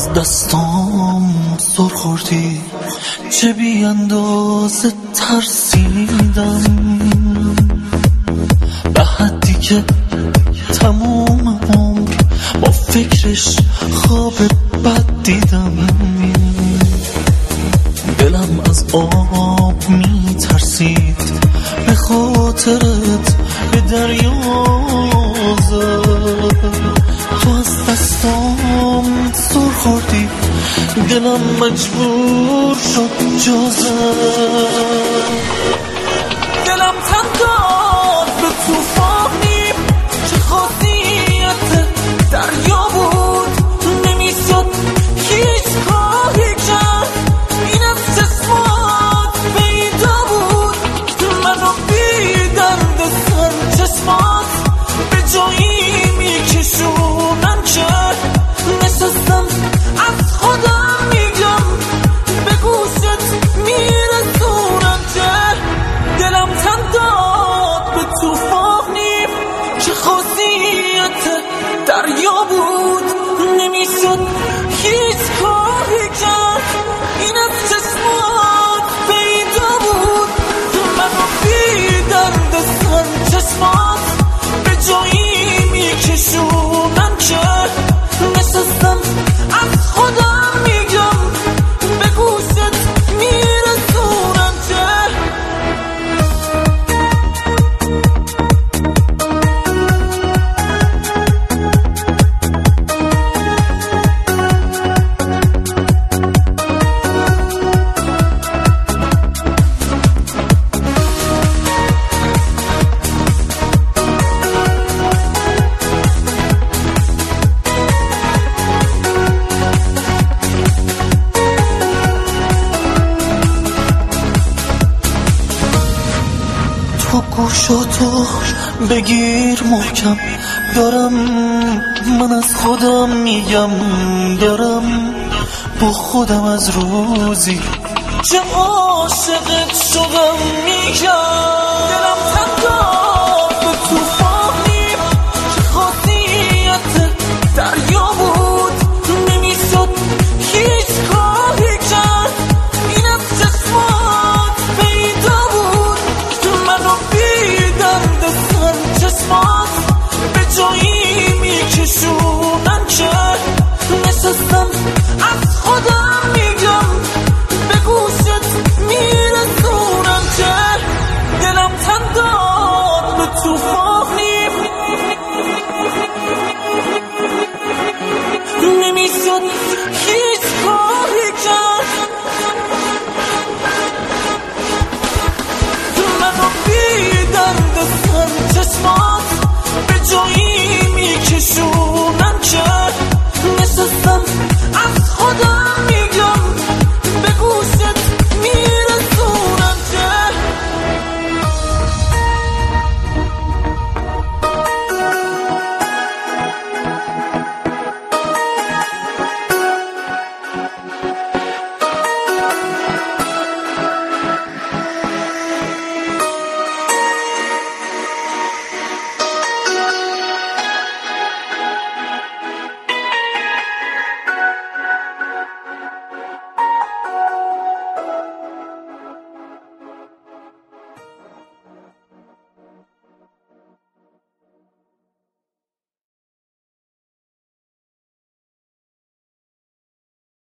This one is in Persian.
دستام سر خوردی، چه بی اندازه ترسیدم، به حدی که تمام عمر با فکرش خواب بد دیدم. دلم از آب می ترسید، به خاطرت به دریا زد. تو از دستام سر خوردی، دلم مجبور شد جا زد. دلم تن داد به توفانی که خاصیت دریا بود، نمیشد هیچ کاری کرد، این از چشمات پیدا بود. منو بی درد سر چشمات به جایی میکشونن که نشستم از خودم میگم، به گوشت میرسونم که دلم تن داد به توفانی که خاصیت دریا بود، نمیشد هیچ کاری کرد، این از چشمات پیدا بود. منو بی درد سر چشمات به جایی میکشونن که نشستم از خودم میگم، به گوشت میرسونم که تو گوشاتو بگیر محکم، دارم من از خودم میگم، دارم با خودم از روزی که عاشقت شدم میگم. دلم تن داد